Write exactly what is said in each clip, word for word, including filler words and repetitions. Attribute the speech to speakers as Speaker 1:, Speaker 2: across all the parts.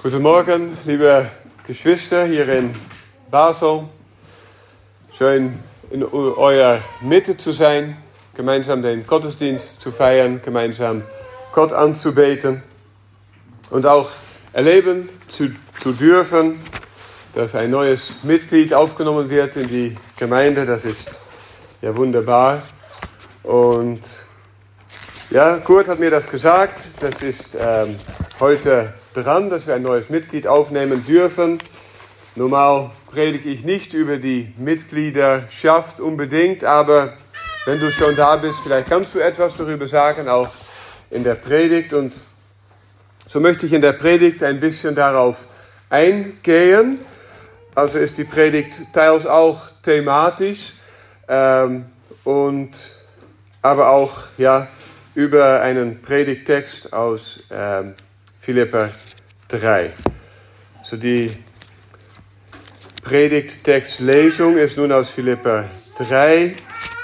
Speaker 1: Guten Morgen, liebe Geschwister hier in Basel. Schön in eurer Mitte zu sein, gemeinsam den Gottesdienst zu feiern, gemeinsam Gott anzubeten und auch erleben zu, zu dürfen, dass ein neues Mitglied aufgenommen wird in die Gemeinde. Das ist ja wunderbar. Und ja, Kurt hat mir das gesagt. Das ist ähm, heute dran, dass wir ein neues Mitglied aufnehmen dürfen. Normal predige ich nicht über die Mitgliederschaft unbedingt, aber wenn du schon da bist, vielleicht kannst du etwas darüber sagen, auch in der Predigt. Und so möchte ich in der Predigt ein bisschen darauf eingehen. Also ist die Predigt teils auch thematisch, ähm, und aber auch ja über einen Predigttext aus ähm, Philipper drei. So die Predigttextlesung ist nun aus Philipper drei,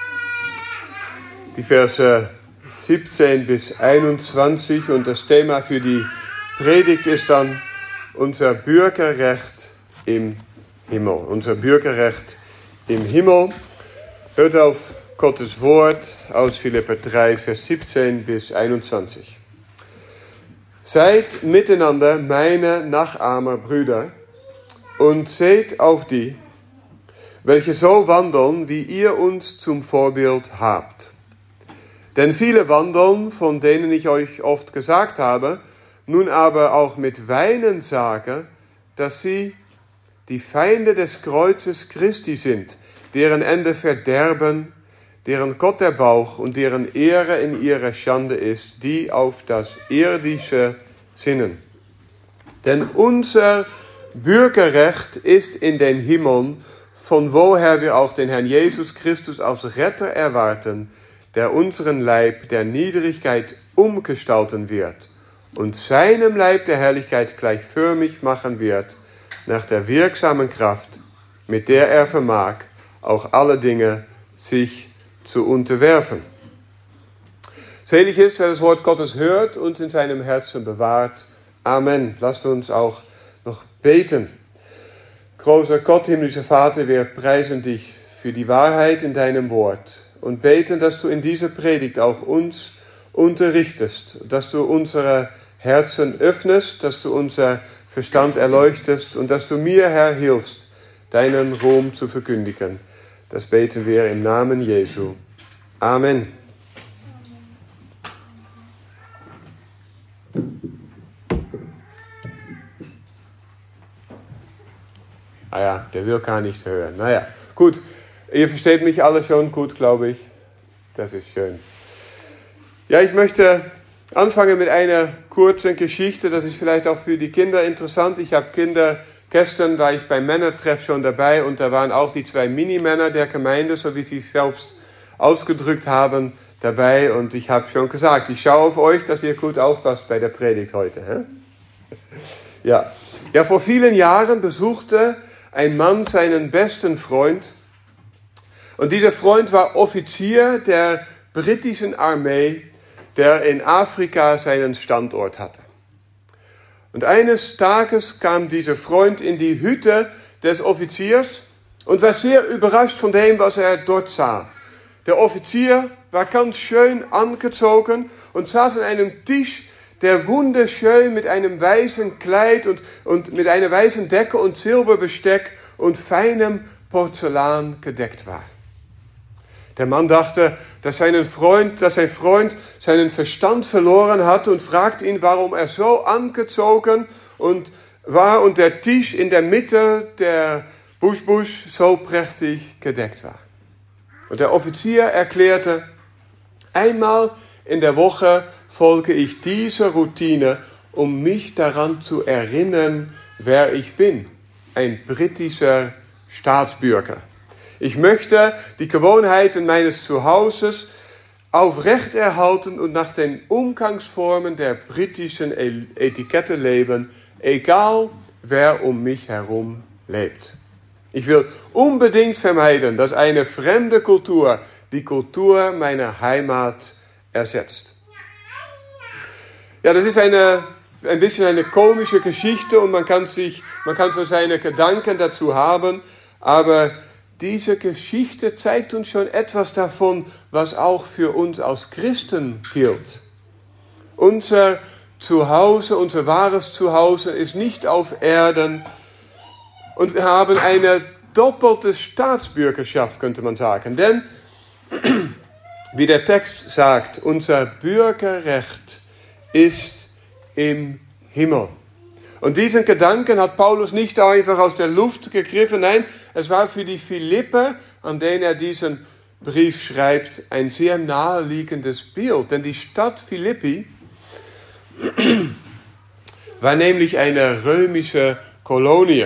Speaker 1: die Verse siebzehn bis einundzwanzig, und das Thema für die Predigt ist dann unser Bürgerrecht im Himmel. Unser Bürgerrecht im Himmel. Hört auf Gottes Wort aus Philipper drei, Vers siebzehn bis einundzwanzig. Seid miteinander meine Nachahmer, Brüder, und seht auf die, welche so wandeln, wie ihr uns zum Vorbild habt. Denn viele wandeln, von denen ich euch oft gesagt habe, nun aber auch mit Weinen sage, dass sie die Feinde des Kreuzes Christi sind, deren Ende Verderben, deren Gott der Bauch und deren Ehre in ihrer Schande ist, die auf das Irdische sinnen. Denn unser Bürgerrecht ist in den Himmeln, von woher wir auch den Herrn Jesus Christus als Retter erwarten, der unseren Leib der Niedrigkeit umgestalten wird und seinem Leib der Herrlichkeit gleichförmig machen wird, nach der wirksamen Kraft, mit der er vermag, auch alle Dinge sich zu unterwerfen. Selig ist, wer das Wort Gottes hört und in seinem Herzen bewahrt. Amen. Lasst uns auch noch beten. Großer Gott, himmlischer Vater, wir preisen dich für die Wahrheit in deinem Wort und beten, dass du in dieser Predigt auch uns unterrichtest, dass du unsere Herzen öffnest, dass du unser Verstand erleuchtest und dass du mir, Herr, hilfst, deinen Ruhm zu verkündigen. Das beten wir im Namen Jesu. Amen. Ah ja, der will gar nicht hören. Naja, gut. Ihr versteht mich alle schon gut, glaube ich. Das ist schön. Ja, ich möchte anfangen mit einer kurzen Geschichte. Das ist vielleicht auch für die Kinder interessant. Ich habe Kinder. Gestern war ich beim Männertreff schon dabei und da waren auch die zwei Minimänner der Gemeinde, so wie sie es selbst ausgedrückt haben, dabei. Und ich habe schon gesagt, ich schaue auf euch, dass ihr gut aufpasst bei der Predigt heute. Hä? Ja. ja, vor vielen Jahren besuchte ein Mann seinen besten Freund. Und dieser Freund war Offizier der britischen Armee, der in Afrika seinen Standort hatte. Und eines Tages kam dieser Freund in die Hütte des Offiziers und war sehr überrascht von dem, was er dort sah. Der Offizier war ganz schön angezogen und saß an einem Tisch, der wunderschön mit einem weißen Kleid und, und mit einer weißen Decke und Silberbesteck und feinem Porzellan gedeckt war. Der Mann dachte, dass, seinen Freund, dass sein Freund seinen Verstand verloren hatte und fragte ihn, warum er so angezogen und war und der Tisch in der Mitte der Busch-Busch so prächtig gedeckt war. Und der Offizier erklärte, einmal in der Woche folge ich dieser Routine, um mich daran zu erinnern, wer ich bin, ein britischer Staatsbürger. Ich möchte die Gewohnheiten meines Zuhauses aufrechterhalten und nach den Umgangsformen der britischen Etikette leben, egal wer um mich herum lebt. Ich will unbedingt vermeiden, dass eine fremde Kultur die Kultur meiner Heimat ersetzt. Ja, das ist eine ein bisschen eine komische Geschichte und man kann, sich, man kann so seine Gedanken dazu haben, aber diese Geschichte zeigt uns schon etwas davon, was auch für uns als Christen gilt. Unser Zuhause, unser wahres Zuhause ist nicht auf Erden und wir haben eine doppelte Staatsbürgerschaft, könnte man sagen. Denn, wie der Text sagt, unser Bürgerrecht ist im Himmel. Und diesen Gedanken hat Paulus nicht einfach aus der Luft gegriffen. Nein, es war für die Philipper, an denen er diesen Brief schreibt, ein sehr naheliegendes Bild. Denn die Stadt Philippi war nämlich eine römische Kolonie.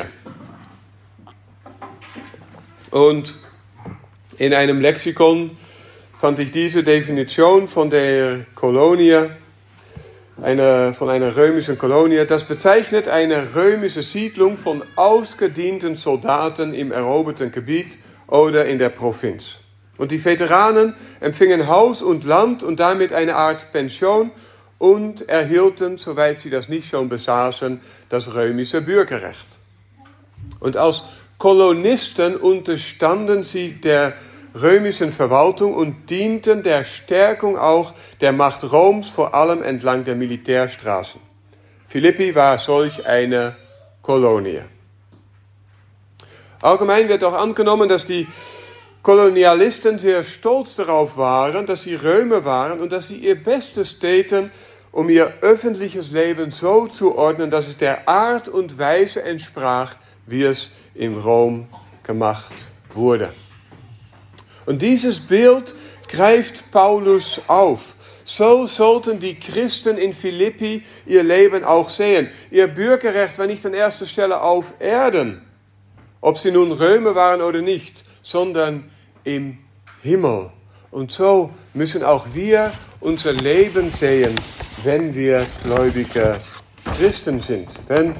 Speaker 1: Und in einem Lexikon fand ich diese Definition von der Kolonie, eine, von einer römischen Kolonie. Das bezeichnet eine römische Siedlung von ausgedienten Soldaten im eroberten Gebiet oder in der Provinz. Und die Veteranen empfingen Haus und Land und damit eine Art Pension und erhielten, soweit sie das nicht schon besaßen, das römische Bürgerrecht. Und als Kolonisten unterstanden sie der römischen Verwaltung und dienten der Stärkung auch der Macht Roms, vor allem entlang der Militärstraßen. Philippi war solch eine Kolonie. Allgemein wird auch angenommen, dass die Kolonialisten sehr stolz darauf waren, dass sie Römer waren und dass sie ihr Bestes täten, um ihr öffentliches Leben so zu ordnen, dass es der Art und Weise entsprach, wie es in Rom gemacht wurde. Und dieses Bild greift Paulus auf. So sollten die Christen in Philippi ihr Leben auch sehen. Ihr Bürgerrecht war nicht an erster Stelle auf Erden, ob sie nun Römer waren oder nicht, sondern im Himmel. Und so müssen auch wir unser Leben sehen, wenn wir gläubige Christen sind. Wenn,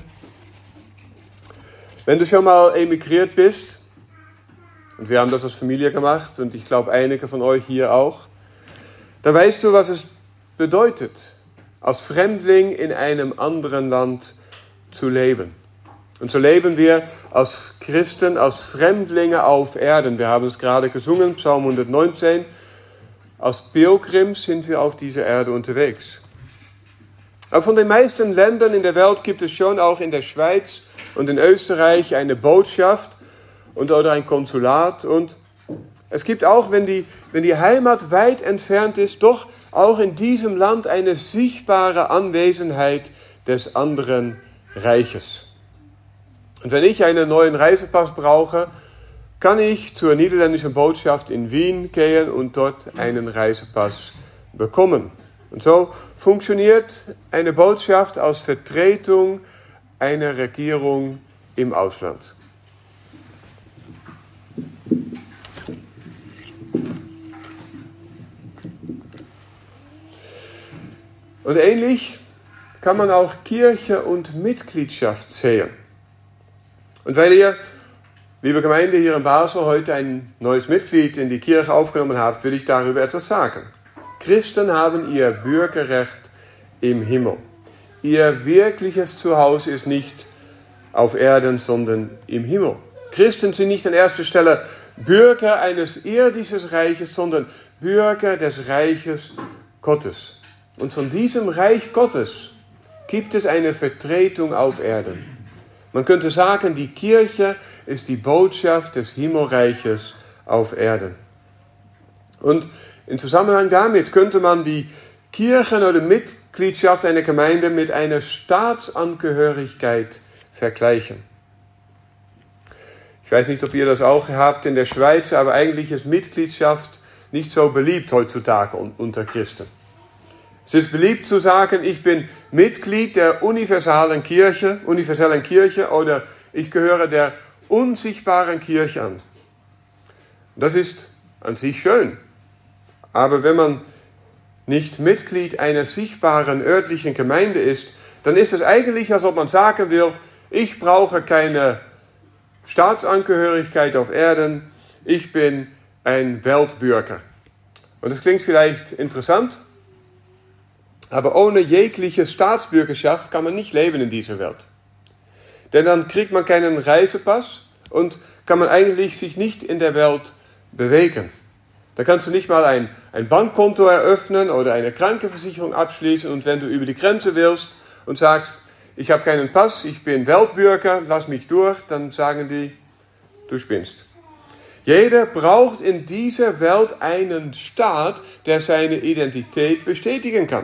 Speaker 1: wenn du schon mal emigriert bist, und wir haben das als Familie gemacht und ich glaube einige von euch hier auch, dann weißt du, was es bedeutet, als Fremdling in einem anderen Land zu leben. Und so leben wir als Christen, als Fremdlinge auf Erden. Wir haben es gerade gesungen, Psalm hundertneunzehn. Als Pilgrims sind wir auf dieser Erde unterwegs. Aber von den meisten Ländern in der Welt gibt es schon auch in der Schweiz und in Österreich eine Botschaft und oder ein Konsulat. Und es gibt auch, wenn die, wenn die Heimat weit entfernt ist, doch auch in diesem Land eine sichtbare Anwesenheit des anderen Reiches. Und wenn ich einen neuen Reisepass brauche, kann ich zur niederländischen Botschaft in Wien gehen und dort einen Reisepass bekommen. Und so funktioniert eine Botschaft als Vertretung einer Regierung im Ausland. Und ähnlich kann man auch Kirche und Mitgliedschaft sehen. Und weil ihr, liebe Gemeinde hier in Basel, heute ein neues Mitglied in die Kirche aufgenommen habt, will ich darüber etwas sagen. Christen haben ihr Bürgerrecht im Himmel. Ihr wirkliches Zuhause ist nicht auf Erden, sondern im Himmel. Christen sind nicht an erster Stelle Bürger eines irdischen Reiches, sondern Bürger des Reiches Gottes. Und von diesem Reich Gottes gibt es eine Vertretung auf Erden. Man könnte sagen, die Kirche ist die Botschaft des Himmelreiches auf Erden. Und im Zusammenhang damit könnte man die Kirchen- oder Mitgliedschaft einer Gemeinde mit einer Staatsangehörigkeit vergleichen. Ich weiß nicht, ob ihr das auch habt in der Schweiz, aber eigentlich ist Mitgliedschaft nicht so beliebt heutzutage unter Christen. Es ist beliebt zu sagen, ich bin Mitglied der universalen Kirche, universellen Kirche oder ich gehöre der unsichtbaren Kirche an. Das ist an sich schön. Aber wenn man nicht Mitglied einer sichtbaren örtlichen Gemeinde ist, dann ist es eigentlich, als ob man sagen will, ich brauche keine Staatsangehörigkeit auf Erden, ich bin ein Weltbürger. Und das klingt vielleicht interessant, Aber ohne jegliche Staatsbürgerschaft kann man nicht leben in dieser Welt. Denn dann kriegt man keinen Reisepass und kann man eigentlich sich nicht in der Welt bewegen. Da kannst du nicht mal ein, ein Bankkonto eröffnen oder eine Krankenversicherung abschließen. Und wenn du über die Grenze willst und sagst, ich habe keinen Pass, ich bin Weltbürger, lass mich durch, dann sagen die, du spinnst. Jeder braucht in dieser Welt einen Staat, der seine Identität bestätigen kann.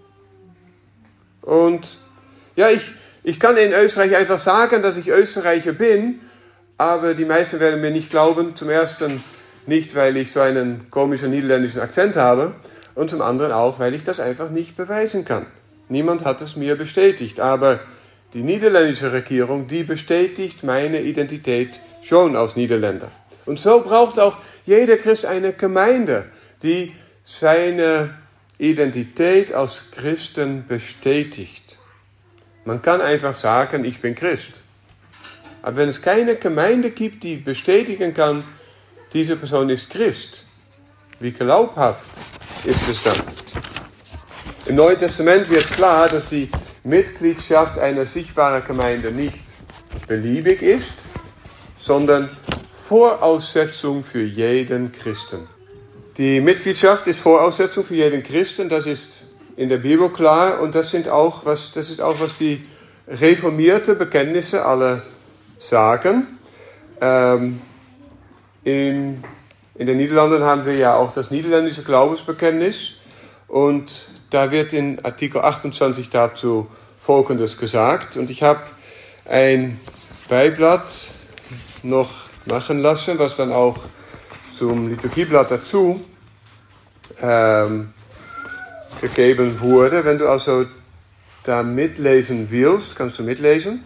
Speaker 1: Und ja, ich, ich kann in Österreich einfach sagen, dass ich Österreicher bin, aber die meisten werden mir nicht glauben. Zum Ersten nicht, weil ich so einen komischen niederländischen Akzent habe und zum anderen auch, weil ich das einfach nicht beweisen kann. Niemand hat es mir bestätigt, aber die niederländische Regierung, die bestätigt meine Identität schon als Niederländer. Und so braucht auch jeder Christ eine Gemeinde, die seine Identität als Christen bestätigt. Man kann einfach sagen, ich bin Christ. Aber wenn es keine Gemeinde gibt, die bestätigen kann, diese Person ist Christ, wie glaubhaft ist es dann? Im Neuen Testament wird klar, dass die Mitgliedschaft einer sichtbaren Gemeinde nicht beliebig ist, sondern Voraussetzung für jeden Christen. Die Mitgliedschaft ist Voraussetzung für jeden Christen, das ist in der Bibel klar und das, sind auch, was, das ist auch, was die reformierte Bekenntnisse alle sagen. Ähm, in, in den Niederlanden haben wir ja auch das niederländische Glaubensbekenntnis und da wird in Artikel achtundzwanzig dazu Folgendes gesagt. Und ich habe ein Beiblatt noch machen lassen, was dann auch zum Liturgieblatt dazu ähm, gegeben wurde. Wenn du also da mitlesen willst, kannst du mitlesen.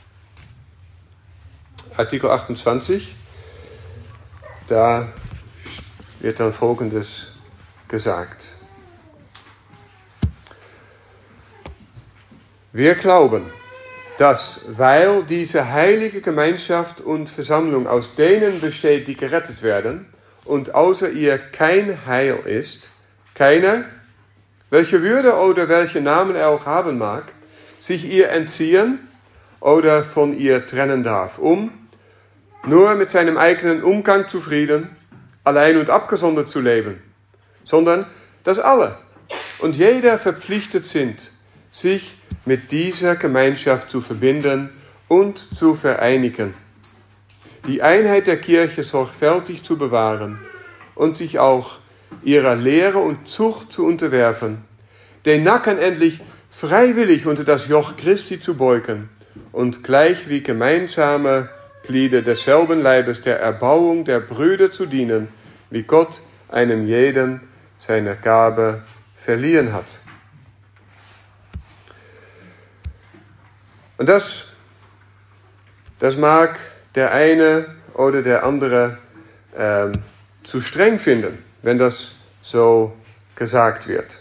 Speaker 1: Artikel achtundzwanzig. Da wird dann Folgendes gesagt. Wir glauben, dass, weil diese heilige Gemeinschaft und Versammlung aus denen besteht, die gerettet werden, und außer ihr kein Heil ist, keiner, welche Würde oder welche Namen er auch haben mag, sich ihr entziehen oder von ihr trennen darf, um nur mit seinem eigenen Umgang zufrieden, allein und abgesondert zu leben, sondern dass alle und jeder verpflichtet sind, sich mit dieser Gemeinschaft zu verbinden und zu vereinigen, die Einheit der Kirche sorgfältig zu bewahren und sich auch ihrer Lehre und Zucht zu unterwerfen, den Nacken endlich freiwillig unter das Joch Christi zu beugen und gleich wie gemeinsame Glieder desselben Leibes der Erbauung der Brüder zu dienen, wie Gott einem jeden seine Gabe verliehen hat. Und das, das mag der eine oder der andere ähm, zu streng finden, wenn das so gesagt wird.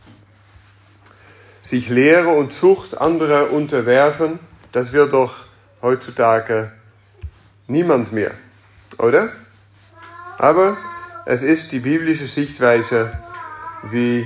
Speaker 1: Sich Lehre und Zucht anderer unterwerfen, das will doch heutzutage niemand mehr, oder? Aber es ist die biblische Sichtweise, wie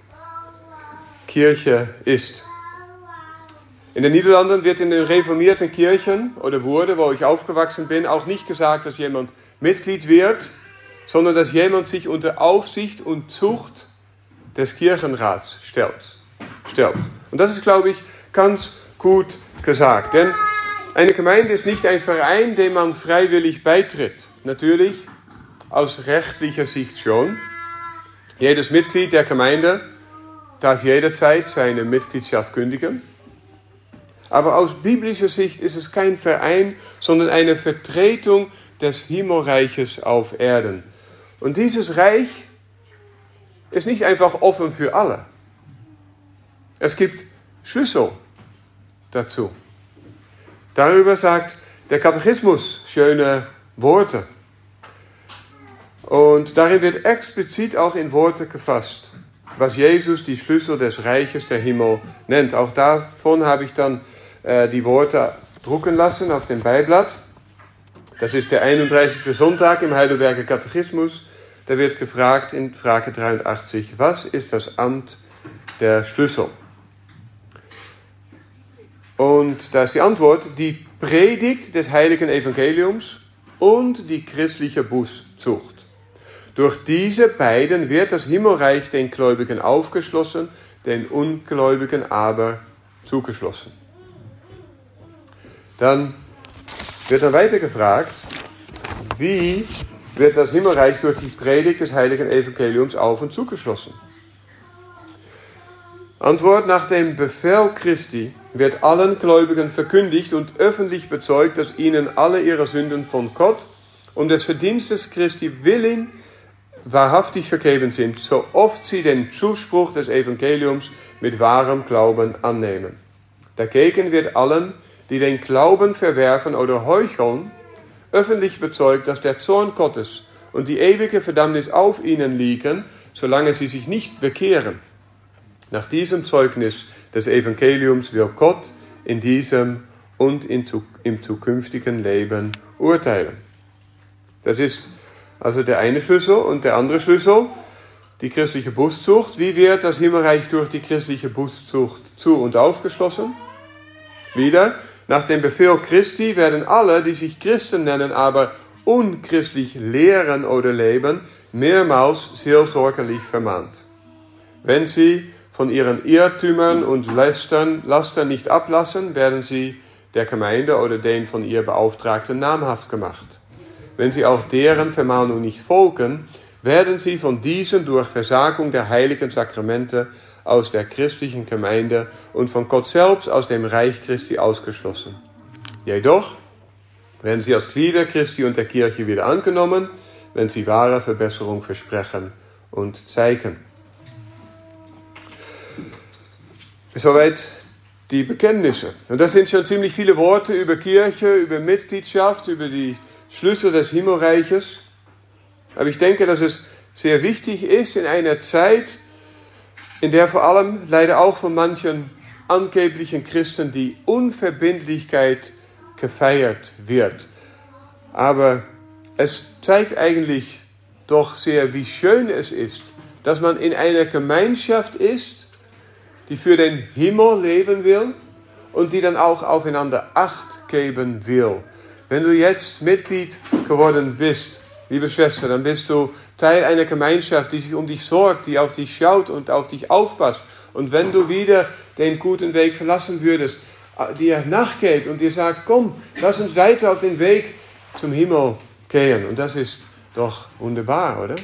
Speaker 1: Kirche ist. In den Niederlanden wird in den reformierten Kirchen, oder wurde, wo ich aufgewachsen bin, auch nicht gesagt, dass jemand Mitglied wird, sondern dass jemand sich unter Aufsicht und Zucht des Kirchenrats stellt. stellt. Und das ist, glaube ich, ganz gut gesagt. Denn eine Gemeinde ist nicht ein Verein, dem man freiwillig beitritt. Natürlich, aus rechtlicher Sicht schon. Jedes Mitglied der Gemeinde darf jederzeit seine Mitgliedschaft kündigen. Aber aus biblischer Sicht ist es kein Verein, sondern eine Vertretung des Himmelreiches auf Erden. Und dieses Reich ist nicht einfach offen für alle. Es gibt Schlüssel dazu. Darüber sagt der Katechismus schöne Worte. Und darin wird explizit auch in Worte gefasst, was Jesus die Schlüssel des Reiches der Himmel nennt. Auch davon habe ich dann äh, die Worte drucken lassen auf dem Beiblatt. Das ist der einunddreißigste Sonntag im Heidelberger Katechismus. Da wird gefragt in Frage dreiundachtzig, was ist das Amt der Schlüssel? Und da ist die Antwort, die Predigt des heiligen Evangeliums und die christliche Bußzucht. Durch diese beiden wird das Himmelreich den Gläubigen aufgeschlossen, den Ungläubigen aber zugeschlossen. Dann wird dann weiter gefragt, wie wird das Himmelreich durch die Predigt des heiligen Evangeliums auf und zugeschlossen? Antwort: Nach dem Befehl Christi wird allen Gläubigen verkündigt und öffentlich bezeugt, dass ihnen alle ihre Sünden von Gott um des Verdienstes Christi willen wahrhaftig vergeben sind, so oft sie den Zuspruch des Evangeliums mit wahrem Glauben annehmen. Dagegen wird allen, die den Glauben verwerfen oder heucheln, öffentlich bezeugt, dass der Zorn Gottes und die ewige Verdammnis auf ihnen liegen, solange sie sich nicht bekehren. Nach diesem Zeugnis des Evangeliums will Gott in diesem und in, im zukünftigen Leben urteilen. Das ist also der eine Schlüssel. Und der andere Schlüssel, die christliche Bußzucht. Wie wird das Himmelreich durch die christliche Bußzucht zu- und aufgeschlossen? Wieder, nach dem Befehl Christi werden alle, die sich Christen nennen, aber unchristlich lehren oder leben, mehrmals seelsorgerlich vermahnt. Wenn sie von ihren Irrtümern und Lästern, Lastern nicht ablassen, werden sie der Gemeinde oder den von ihr Beauftragten namhaft gemacht. Wenn sie auch deren Vermahnung nicht folgen, werden sie von diesen durch Versagung der heiligen Sakramente aus der christlichen Gemeinde und von Gott selbst aus dem Reich Christi ausgeschlossen. Jedoch werden sie als Glieder Christi und der Kirche wieder angenommen, wenn sie wahre Verbesserung versprechen und zeigen. Soweit die Bekenntnisse. Und das sind schon ziemlich viele Worte über Kirche, über Mitgliedschaft, über die Schlüssel des Himmelreiches. Aber ich denke, dass es sehr wichtig ist in einer Zeit, in der vor allem leider auch von manchen angeblichen Christen die Unverbindlichkeit gefeiert wird. Aber es zeigt eigentlich doch sehr, wie schön es ist, dass man in einer Gemeinschaft ist, die für den Himmel leben will und die dann auch aufeinander Acht geben will. Wenn du jetzt Mitglied geworden bist, liebe Schwester, dann bist du Teil einer Gemeinschaft, die sich um dich sorgt, die auf dich schaut und auf dich aufpasst. Und wenn du wieder den guten Weg verlassen würdest, dir nachgeht und dir sagt, komm, lass uns weiter auf den Weg zum Himmel gehen. Und das ist doch wunderbar, oder?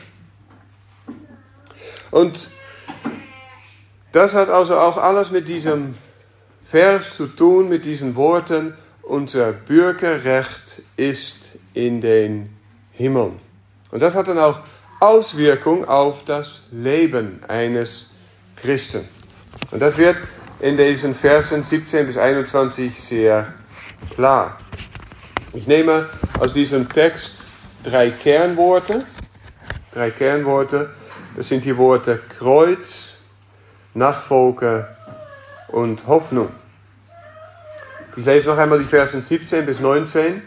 Speaker 1: Und das hat also auch alles mit diesem Vers zu tun, mit diesen Worten, unser Bürgerrecht ist in den Himmeln. Und das hat dann auch Auswirkung auf das Leben eines Christen. Und das wird in diesen Versen siebzehn bis einundzwanzig sehr klar. Ich nehme aus diesem Text drei Kernworte. Drei Kernworte. Das sind die Worte Kreuz, Nachfolge und Hoffnung. Ich lese noch einmal die Versen siebzehn bis neunzehn.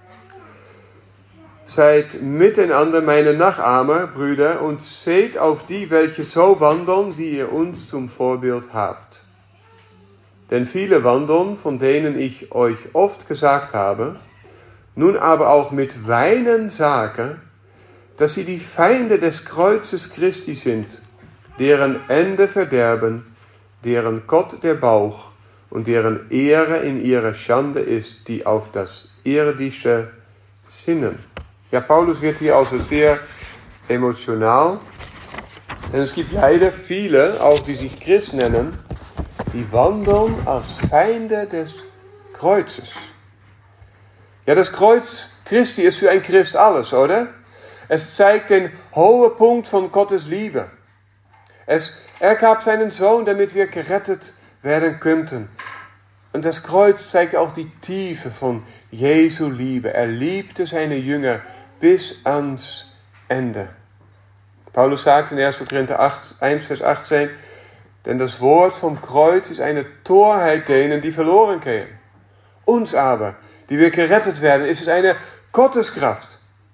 Speaker 1: Seid miteinander meine Nachahmer, Brüder, und seht auf die, welche so wandeln, wie ihr uns zum Vorbild habt. Denn viele wandeln, von denen ich euch oft gesagt habe, nun aber auch mit Weinen sage, dass sie die Feinde des Kreuzes Christi sind, deren Ende Verderben, deren Gott der Bauch und deren Ehre in ihrer Schande ist, die auf das Irdische sinnen. Ja, Paulus wird hier also sehr emotional, denn es gibt leider viele, auch die sich Christ nennen, die wandeln als Feinde des Kreuzes. Ja, das Kreuz Christi ist für ein Christ alles, oder? Es zeigt den hohen Punkt von Gottes Liebe. Es, er gab seinen Sohn, damit wir gerettet werden könnten. Und das Kreuz zeigt auch die Tiefe von Jesu Liebe. Er liebte seine Jünger bis ans Ende. Paulus sagt in erster Korinther eins, Vers achtzehn, denn das Wort vom Kreuz ist eine Torheit denen, die verloren gehen. Uns aber, die wir gerettet werden, ist es eine Gotteskraft.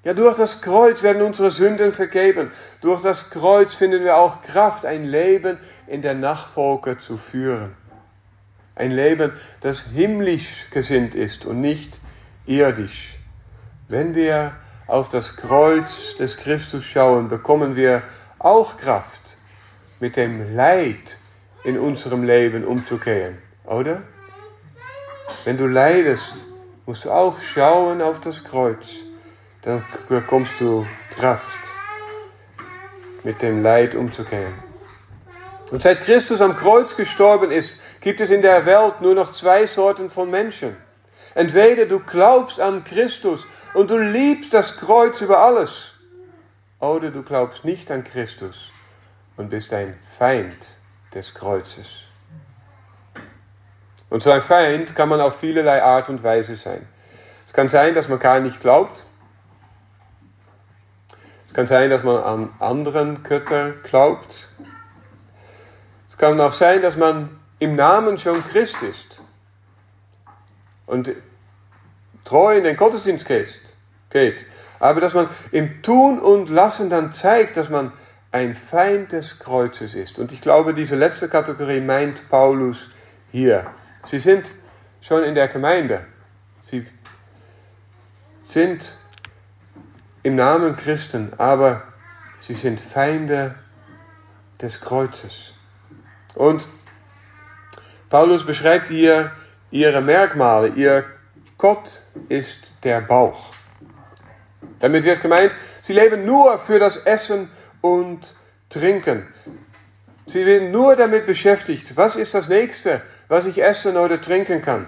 Speaker 1: Ja, durch das Kreuz werden unsere Sünden vergeben. Durch das Kreuz finden wir auch Kraft, ein Leben in der Nachfolge zu führen. Ein Leben, das himmlisch gesinnt ist und nicht irdisch. Wenn wir auf das Kreuz des Christus schauen, bekommen wir auch Kraft, mit dem Leid in unserem Leben umzugehen, oder? Wenn du leidest, musst du auch schauen auf das Kreuz. Dann bekommst du Kraft, mit dem Leid umzugehen. Und seit Christus am Kreuz gestorben ist, gibt es in der Welt nur noch zwei Sorten von Menschen. Entweder du glaubst an Christus und du liebst das Kreuz über alles, oder du glaubst nicht an Christus und bist ein Feind des Kreuzes. Und so ein Feind kann man auf vielerlei Art und Weise sein. Es kann sein, dass man gar nicht glaubt. Es kann sein, dass man an anderen Götter glaubt. Es kann auch sein, dass man im Namen schon Christ ist und treu in den Gottesdienst geht. Aber dass man im Tun und Lassen dann zeigt, dass man ein Feind des Kreuzes ist. Und ich glaube, diese letzte Kategorie meint Paulus hier. Sie sind schon in der Gemeinde. Sie sind im Namen Christen, aber sie sind Feinde des Kreuzes. Und Paulus beschreibt hier ihre Merkmale. Ihr Gott ist der Bauch. Damit wird gemeint, sie leben nur für das Essen und Trinken. Sie werden nur damit beschäftigt, was ist das Nächste, was ich essen oder trinken kann.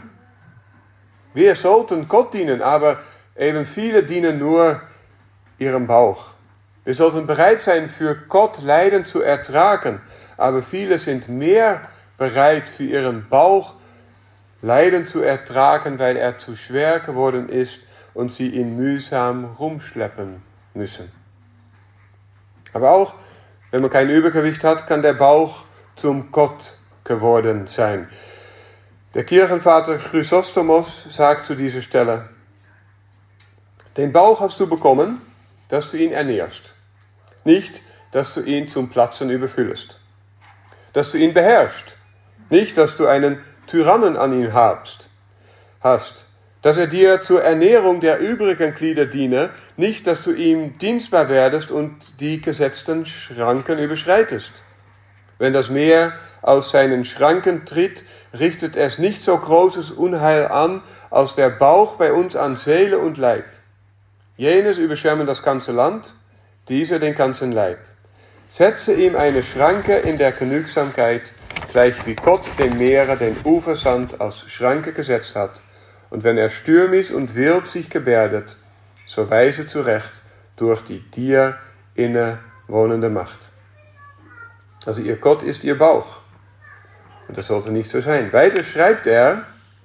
Speaker 1: Wir sollten Gott dienen, aber eben viele dienen nur ihrem Bauch. Wir sollten bereit sein, für Gott Leiden zu ertragen, aber viele sind mehr bereit, für ihren Bauch Leiden zu ertragen, weil er zu schwer geworden ist und sie ihn mühsam rumschleppen müssen. Aber auch, wenn man kein Übergewicht hat, kann der Bauch zum Gott geworden sein. Der Kirchenvater Chrysostomos sagt zu dieser Stelle: Den Bauch hast du bekommen, dass du ihn ernährst, nicht, dass du ihn zum Platzen überfüllst. Dass du ihn beherrschst, nicht, dass du einen Tyrannen an ihm hast, hast. Dass er dir zur Ernährung der übrigen Glieder diene, nicht, dass du ihm dienstbar werdest und die gesetzten Schranken überschreitest. Wenn das Meer aus seinen Schranken tritt, richtet es nicht so großes Unheil an, als der Bauch bei uns an Seele und Leib. Jenes überschwemmen das ganze Land, dieser den ganzen Leib. Setze ihm eine Schranke in der Genügsamkeit, gleich wie Gott dem Meere den Ufersand als Schranke gesetzt hat. Und wenn er stürmisch und wild sich gebärdet, so weise zurecht durch die dir innewohnende Macht. Also ihr Gott ist ihr Bauch. Und das sollte nicht so sein. Weiter schreibt er: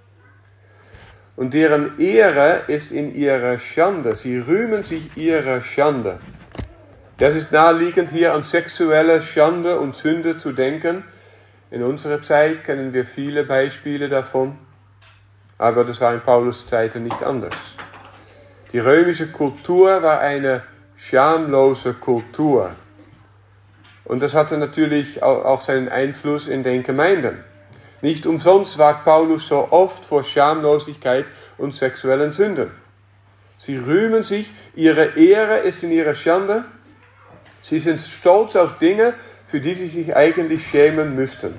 Speaker 1: Und deren Ehre ist in ihrer Schande. Sie rühmen sich ihrer Schande. Das ist naheliegend, hier an sexuelle Schande und Sünde zu denken. In unserer Zeit kennen wir viele Beispiele davon. Aber das war in Paulus' Zeiten nicht anders. Die römische Kultur war eine schamlose Kultur. Und das hatte natürlich auch seinen Einfluss in den Gemeinden. Nicht umsonst wagt Paulus so oft vor Schamlosigkeit und sexuellen Sünden. Sie rühmen sich, ihre Ehre ist in ihrer Schande. Sie sind stolz auf Dinge, für die sie sich eigentlich schämen müssten.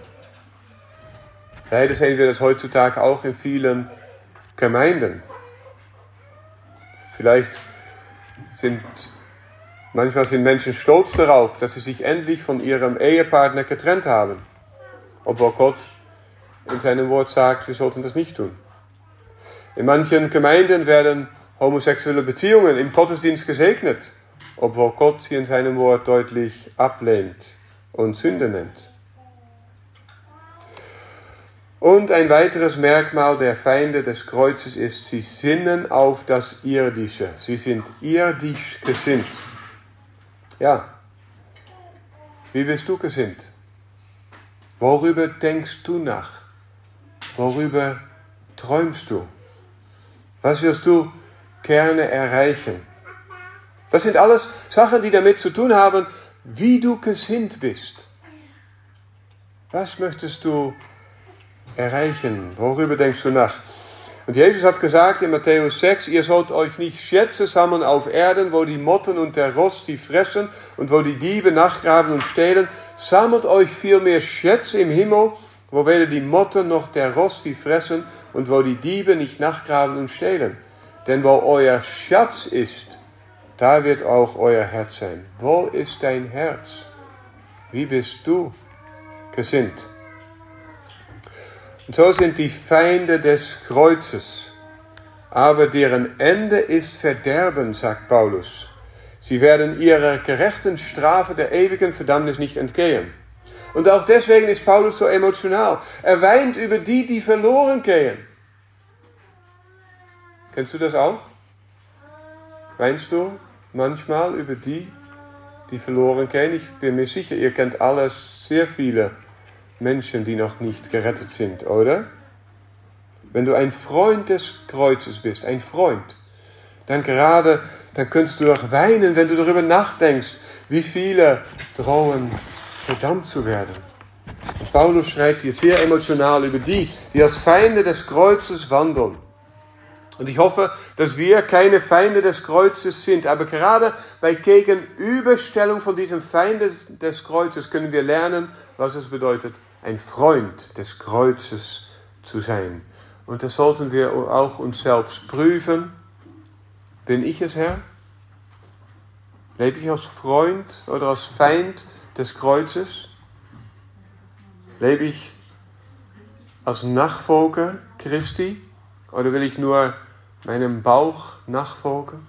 Speaker 1: Leider sehen wir das heutzutage auch in vielen Gemeinden. Vielleicht sind, manchmal sind Menschen stolz darauf, dass sie sich endlich von ihrem Ehepartner getrennt haben. Obwohl Gott in seinem Wort sagt, wir sollten das nicht tun. In manchen Gemeinden werden homosexuelle Beziehungen im Gottesdienst gesegnet, obwohl Gott sie in seinem Wort deutlich ablehnt und Sünde nennt. Und ein weiteres Merkmal der Feinde des Kreuzes ist, sie sinnen auf das Irdische. Sie sind irdisch gesinnt. Ja, wie bist du gesinnt? Worüber denkst du nach? Worüber träumst du? Was wirst du gerne erreichen? Das sind alles Sachen, die damit zu tun haben, wie du gesinnt bist. Was möchtest du erreichen? Worüber denkst du nach? Und Jesus hat gesagt in Matthäus sechs, ihr sollt euch nicht Schätze sammeln auf Erden, wo die Motten und der Rost sie fressen und wo die Diebe nachgraben und stehlen. Sammelt euch vielmehr Schätze im Himmel, wo weder die Motten noch der Rost sie fressen und wo die Diebe nicht nachgraben und stehlen. Denn wo euer Schatz ist, da wird auch euer Herz sein. Wo ist dein Herz? Wie bist du gesinnt? Und so sind die Feinde des Kreuzes, aber deren Ende ist Verderben, sagt Paulus. Sie werden ihrer gerechten Strafe der ewigen Verdammnis nicht entgehen. Und auch deswegen ist Paulus so emotional. Er weint über die, die verloren gehen. Kennst du das auch? Weinst du manchmal über die, die verloren gehen? Ich bin mir sicher, ihr kennt alles sehr viele Menschen, die noch nicht gerettet sind, oder? Wenn du ein Freund des Kreuzes bist, ein Freund, dann gerade, dann kannst du doch weinen, wenn du darüber nachdenkst, wie viele drohen, verdammt zu werden. Und Paulus schreibt hier sehr emotional über die, die als Feinde des Kreuzes wandeln. Und ich hoffe, dass wir keine Feinde des Kreuzes sind. Aber gerade bei Gegenüberstellung von diesem Feind des, des Kreuzes können wir lernen, was es bedeutet, ein Freund des Kreuzes zu sein. Und das sollten wir auch uns selbst prüfen. Bin ich es, Herr? Lebe ich als Freund oder als Feind des Kreuzes? Lebe ich als Nachfolger Christi? Oder will ich nur meinem Bauch nachfolgen?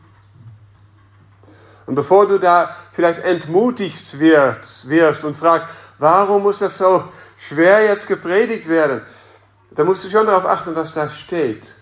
Speaker 1: Und bevor du da vielleicht entmutigt wirst, wirst und fragst, warum muss das so schwer jetzt gepredigt werden? Da musst du schon darauf achten, was da steht.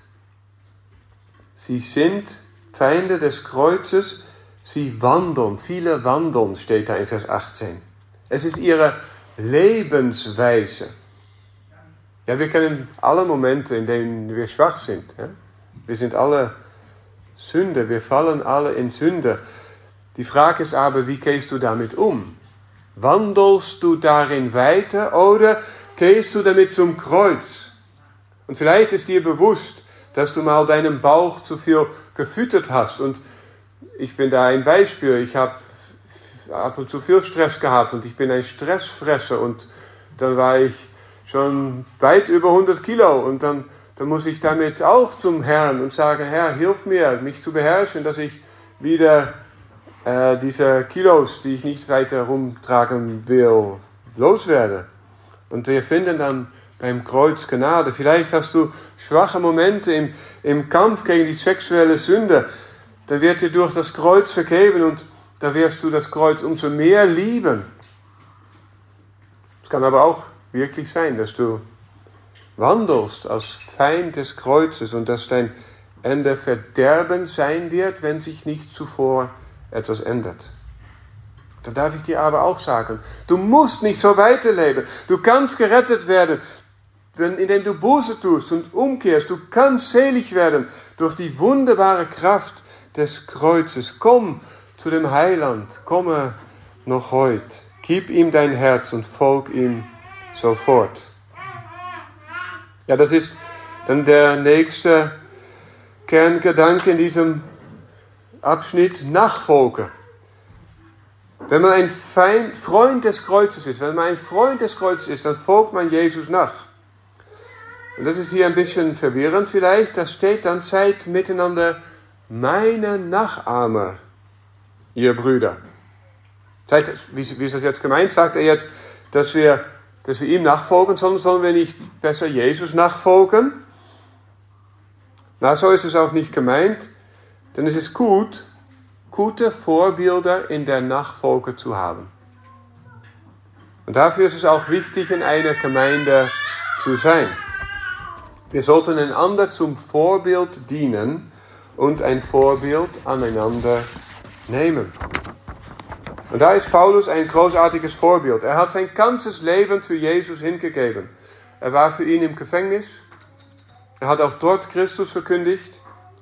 Speaker 1: Sie sind Feinde des Kreuzes, sie wandeln, viele wandeln, steht da in Vers achtzehn. Es ist ihre Lebensweise. Ja, wir kennen alle Momente, in denen wir schwach sind. Ja? Wir sind alle Sünder, wir fallen alle in Sünde. Die Frage ist aber, wie gehst du damit um? Wandelst du darin weiter oder gehst du damit zum Kreuz? Und vielleicht ist dir bewusst, dass du mal deinen Bauch zu viel gefüttert hast. Und ich bin da ein Beispiel. Ich habe ab und zu viel Stress gehabt und ich bin ein Stressfresser. Und dann war ich schon weit über hundert Kilo. Und dann, dann muss ich damit auch zum Herrn und sagen, Herr, hilf mir, mich zu beherrschen, dass ich wieder äh, diese Kilos, die ich nicht weiter rumtragen will, loswerde. Und wir finden dann beim Kreuz Gnade. Vielleicht hast du schwache Momente im, im Kampf gegen die sexuelle Sünde. Da wird dir durch das Kreuz vergeben und da wirst du das Kreuz umso mehr lieben. Es kann aber auch wirklich sein, dass du wandelst als Feind des Kreuzes und dass dein Ende Verderben sein wird, wenn sich nicht zuvor etwas ändert. Da darf ich dir aber auch sagen, du musst nicht so weiterleben. Du kannst gerettet werden, indem du Buße tust und umkehrst. Du kannst selig werden durch die wunderbare Kraft des Kreuzes. Komm zu dem Heiland, komme noch heute. Gib ihm dein Herz und folg ihm sofort. Ja, das ist dann der nächste Kerngedanke in diesem Abschnitt, Nachfolge. Wenn man ein Feind, Freund des Kreuzes ist, wenn man ein Freund des Kreuzes ist, dann folgt man Jesus nach. Und das ist hier ein bisschen verwirrend vielleicht. Da steht dann, seid miteinander meine Nachahmer, ihr Brüder. Seid, wie, wie ist das jetzt gemeint? Sagt er jetzt, dass wir, dass wir ihm nachfolgen sollen? Sollen wir nicht besser Jesus nachfolgen? Na, so ist es auch nicht gemeint. Denn es ist gut, gute Vorbilder in der Nachfolge zu haben. Und dafür ist es auch wichtig, in einer Gemeinde zu sein. Wir sollten einander zum Vorbild dienen und ein Vorbild aneinander nehmen. Und da ist Paulus ein großartiges Vorbild. Er hat sein ganzes Leben für Jesus hingegeben. Er war für ihn im Gefängnis. Er hat auch dort Christus verkündigt.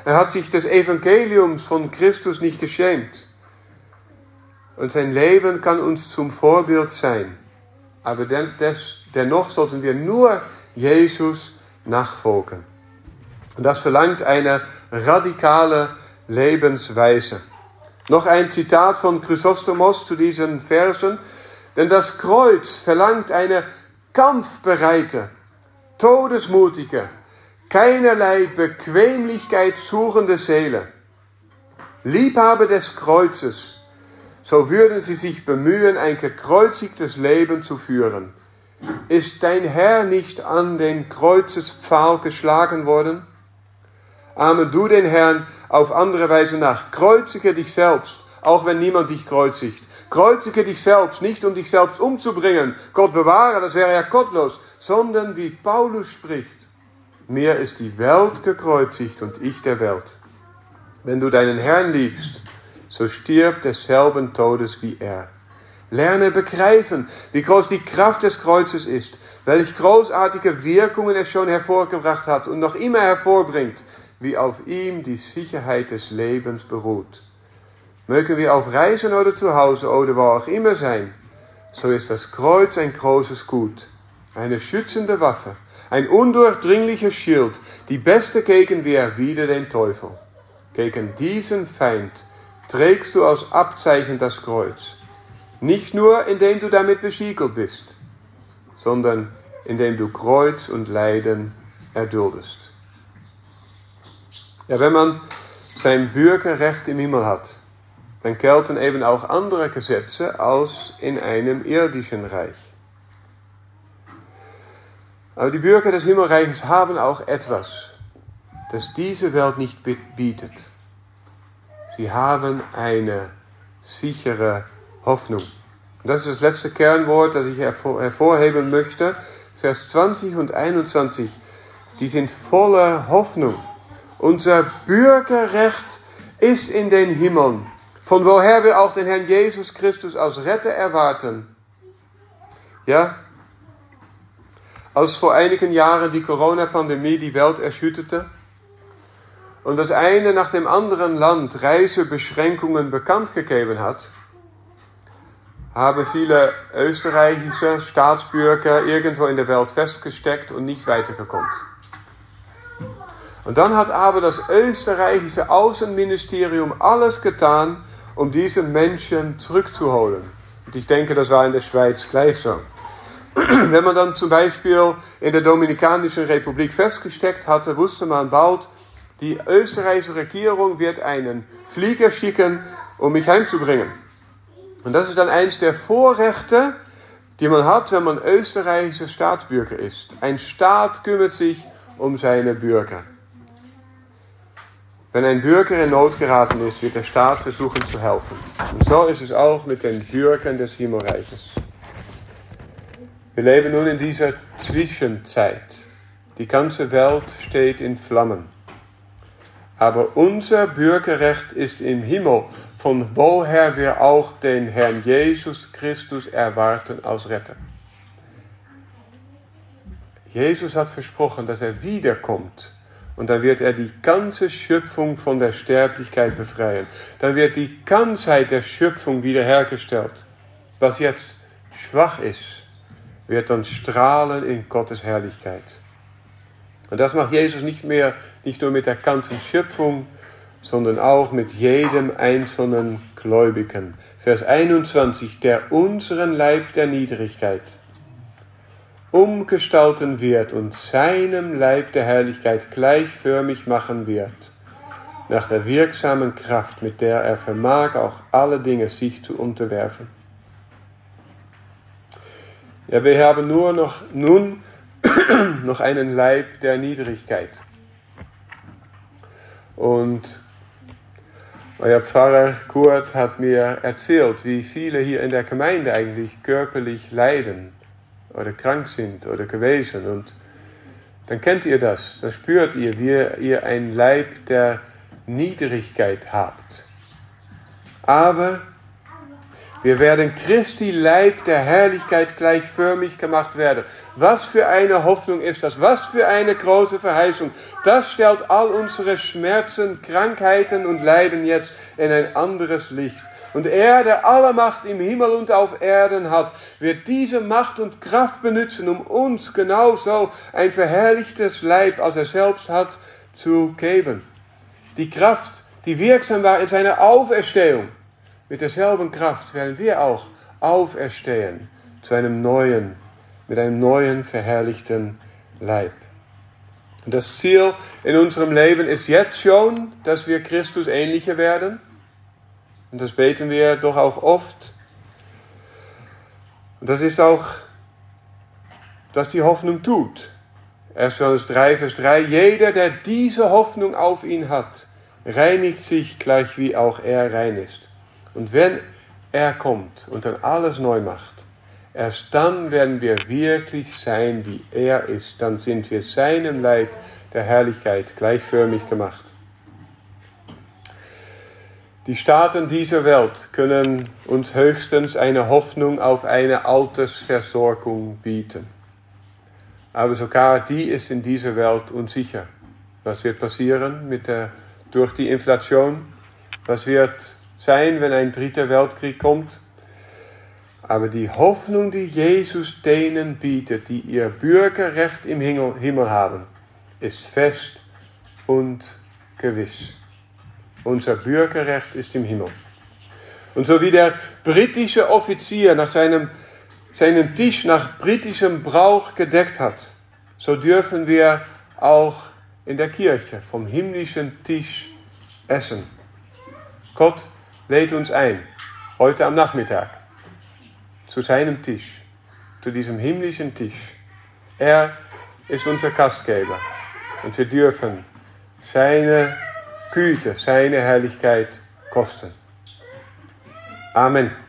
Speaker 1: Er hat sich des Evangeliums von Christus nicht geschämt. Und sein Leben kann uns zum Vorbild sein. Aber dennoch sollten wir nur Jesus nachfolgen. Und das verlangt eine radikale Lebensweise. Noch ein Zitat von Chrysostomos zu diesen Versen. Denn das Kreuz verlangt eine kampfbereite, todesmutige, keinerlei Bequemlichkeit suchende Seele. Liebhaber des Kreuzes, so würden sie sich bemühen, ein gekreuzigtes Leben zu führen. Ist dein Herr nicht an den Kreuzespfahl geschlagen worden? Ahme du den Herrn auf andere Weise nach. Kreuzige dich selbst, auch wenn niemand dich kreuzigt. Kreuzige dich selbst, nicht um dich selbst umzubringen. Gott bewahre, das wäre ja gottlos. Sondern wie Paulus spricht. Mir ist die Welt gekreuzigt und ich der Welt. Wenn du deinen Herrn liebst, so stirb desselben Todes wie er. Lerne begreifen, wie groß die Kraft des Kreuzes ist, welch großartige Wirkungen es schon hervorgebracht hat und noch immer hervorbringt, wie auf ihm die Sicherheit des Lebens beruht. Mögen wir auf Reisen oder zu Hause oder wo auch immer sein, so ist das Kreuz ein großes Gut, eine schützende Waffe, ein undurchdringlicher Schild, die beste Gegenwehr wider den Teufel. Gegen diesen Feind trägst du als Abzeichen das Kreuz, nicht nur indem du damit besiegelt bist, sondern indem du Kreuz und Leiden erduldest. Ja, wenn man sein Bürgerrecht im Himmel hat, dann gelten eben auch andere Gesetze als in einem irdischen Reich. Aber die Bürger des Himmelreiches haben auch etwas, das diese Welt nicht bietet. Sie haben eine sichere Hoffnung. Und das ist das letzte Kernwort, das ich hervor, hervorheben möchte. Vers zwanzig und einundzwanzig, die sind voller Hoffnung. Unser Bürgerrecht ist in den Himmeln, von woher wir auch den Herrn Jesus Christus als Retter erwarten. Ja, als vor einigen Jahren die Corona-Pandemie die Welt erschütterte und das eine nach dem anderen Land Reisebeschränkungen bekannt gegeben hat, haben viele österreichische Staatsbürger irgendwo in der Welt festgesteckt und nicht weitergekommen. Und dann hat aber das österreichische Außenministerium alles getan, um diese Menschen zurückzuholen. Und ich denke, das war in der Schweiz gleich so. Wenn man dann zum Beispiel in der Dominikanischen Republik festgesteckt hatte, wusste man bald, die österreichische Regierung wird einen Flieger schicken, um mich heimzubringen. Und das ist dann eins der Vorrechte, die man hat, wenn man österreichischer Staatsbürger ist. Ein Staat kümmert sich um seine Bürger. Wenn ein Bürger in Not geraten ist, wird der Staat versuchen zu helfen. Und so ist es auch mit den Bürgern des Himmelreiches. Wir leben nun in dieser Zwischenzeit. Die ganze Welt steht in Flammen. Aber unser Bürgerrecht ist im Himmel, von woher wir auch den Herrn Jesus Christus erwarten als Retter. Jesus hat versprochen, dass er wiederkommt. Und dann wird er die ganze Schöpfung von der Sterblichkeit befreien. Dann wird die Ganzheit der Schöpfung wiederhergestellt. Was jetzt schwach ist, wird dann strahlen in Gottes Herrlichkeit. Und das macht Jesus nicht mehr, nicht nur mit der ganzen Schöpfung, sondern auch mit jedem einzelnen Gläubigen. Vers einundzwanzig, der unseren Leib der Niedrigkeit umgestalten wird und seinem Leib der Herrlichkeit gleichförmig machen wird, nach der wirksamen Kraft, mit der er vermag, auch alle Dinge sich zu unterwerfen. Ja, wir haben nur noch, nun noch einen Leib der Niedrigkeit. Und euer Pfarrer Kurt hat mir erzählt, wie viele hier in der Gemeinde eigentlich körperlich leiden oder krank sind oder gewesen. Und dann kennt ihr das, dann spürt ihr, wie ihr ein Leib der Niedrigkeit habt. Aber Wir werden Christi Leib der Herrlichkeit gleichförmig gemacht werden. Was für eine Hoffnung ist das? Was für eine große Verheißung. Das stellt all unsere Schmerzen, Krankheiten und Leiden jetzt in ein anderes Licht. Und er, der alle Macht im Himmel und auf Erden hat, wird diese Macht und Kraft benutzen, um uns genauso ein verherrlichtes Leib, als er selbst hat, zu geben. Die Kraft, die wirksam war in seiner Auferstehung. Mit derselben Kraft werden wir auch auferstehen zu einem neuen, mit einem neuen verherrlichten Leib. Und das Ziel in unserem Leben ist jetzt schon, dass wir Christus ähnlicher werden. Und das beten wir doch auch oft. Und das ist auch, was die Hoffnung tut. erster Johannes drei, Vers drei. Jeder, der diese Hoffnung auf ihn hat, reinigt sich gleich wie auch er rein ist. Und wenn er kommt und dann alles neu macht, erst dann werden wir wirklich sein, wie er ist. Dann sind wir seinem Leib der Herrlichkeit gleichförmig gemacht. Die Staaten dieser Welt können uns höchstens eine Hoffnung auf eine Altersversorgung bieten. Aber sogar die ist in dieser Welt unsicher. Was wird passieren mit der, durch die Inflation? Was wird sein, wenn ein dritter Weltkrieg kommt? Aber die Hoffnung, die Jesus denen bietet, die ihr Bürgerrecht im Himmel haben, ist fest und gewiss. Unser Bürgerrecht ist im Himmel. Und so wie der britische Offizier nach seinem, seinen Tisch nach britischem Brauch gedeckt hat, so dürfen wir auch in der Kirche vom himmlischen Tisch essen. Gott lädt uns ein, heute am Nachmittag, zu seinem Tisch, zu diesem himmlischen Tisch. Er ist unser Gastgeber und wir dürfen seine Güte, seine Herrlichkeit kosten. Amen.